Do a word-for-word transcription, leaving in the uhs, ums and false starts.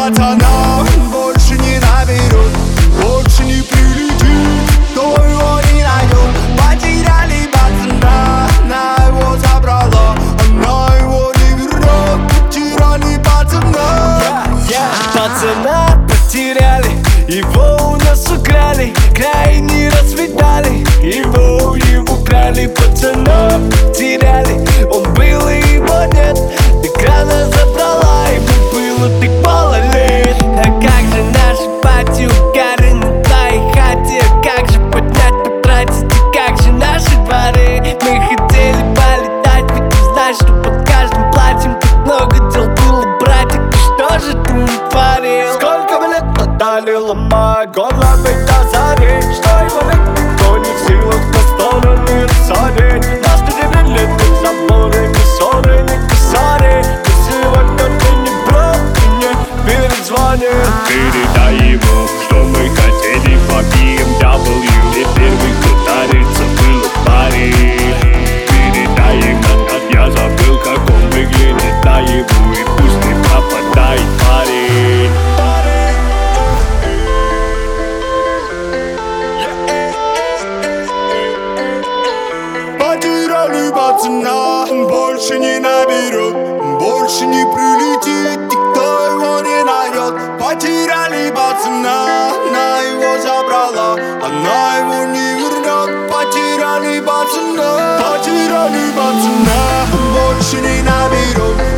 пацана больше не наберет, больше не прилетит, кто его не найдет. Потеряли пацана, она его забрала, она его не вернет. Потеряли пацана, Пацана потеряли, его у нас украли, край не расцветали, его и украли. Пацана потеряли, он был и его нет, так рано забрала, ему было так мало лет. А как же наши пати, угары на твоей хате, как же поднять, потратить, и как же наши дворы. Мы хотели полетать, ведь ты знаешь, что под каждым платьем так много дел было, братик, и что же ты натворил? Сколько бы лет отдали, ломая головы до зари, что его век никто не в силах на стороны рассадить. Нас поделили тут заборы, ни ссоры, ни косари. И сегодня ты не брат, ты не перезвонишь. Передай ему, что мы хотели по би эм дабл ю, и первый, кто дарится, был в паре. Передай ему, как я забыл, как он выглядит наяву, и пусть не пропадает парень. потеряли пацана, он больше не наберет, больше не прилетит, никто его не найдет. Потеряли пацана, она его забрала, она его не вернет. Потеряли пацана, потеряли пацана, он больше не наберет,